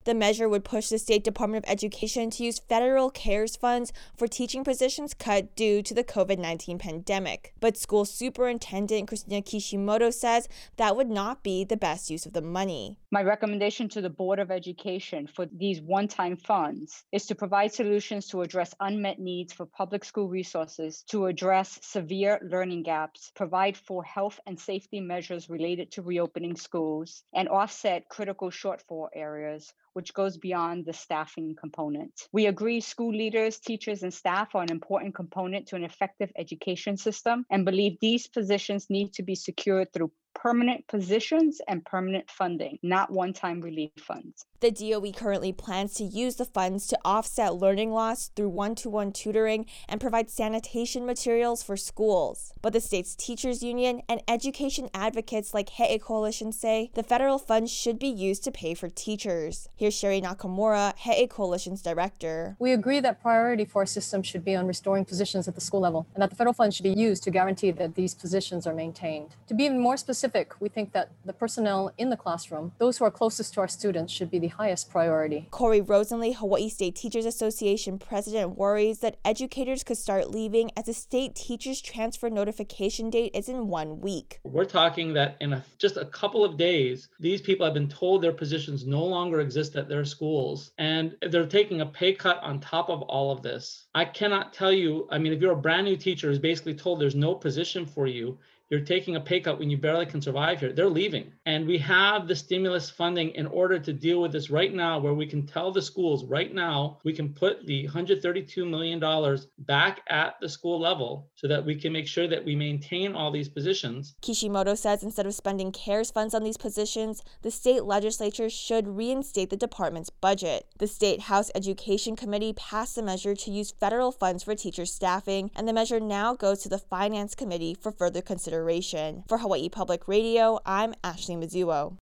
The measure would push the State Department of Education to use federal CARES funds for teaching positions cut due to the COVID-19 pandemic. But school superintendent Christina Kishimoto says that would not be the best use of the money. My recommendation to the Board of Education for these one-time funds is to provide solutions to address unmet needs for public school resources, to address severe learning gaps, provide for health and safety measures related to reopening schools, and offset critical shortfall areas, which goes beyond the staffing component. We agree school leaders, teachers, and staff are an important component to an effective education system and believe these positions need to be secured through permanent positions and permanent funding, not one-time relief funds. The DOE currently plans to use the funds to offset learning loss through one-to-one tutoring and provide sanitation materials for schools. But the state's teachers union and education advocates like He'e Coalition say the federal funds should be used to pay for teachers. Here's Sherry Nakamura, He'e Coalition's director. We agree that priority for our system should be on restoring positions at the school level and that the federal funds should be used to guarantee that these positions are maintained. To be even more specific, we think that the personnel in the classroom, those who are closest to our students, should be the highest priority. Corey Rosenlee, Hawaii State Teachers Association president, worries that educators could start leaving as the state teachers transfer notification date is in 1 week. We're talking that in just a couple of days, these people have been told their positions no longer exist at their schools, and they're taking a pay cut on top of all of this. I cannot tell you, if you're a brand new teacher who's basically told there's no position for you, you're taking a pay cut when you barely can survive here. They're leaving. And we have the stimulus funding in order to deal with this right now, where we can tell the schools right now, we can put the $132 million back at the school level so that we can make sure that we maintain all these positions. Kishimoto says instead of spending CARES funds on these positions, the state legislature should reinstate the department's budget. The State House Education Committee passed a measure to use federal funds for teacher staffing, and the measure now goes to the Finance Committee for further consideration. For Hawaii Public Radio, I'm Ashley Mizuo.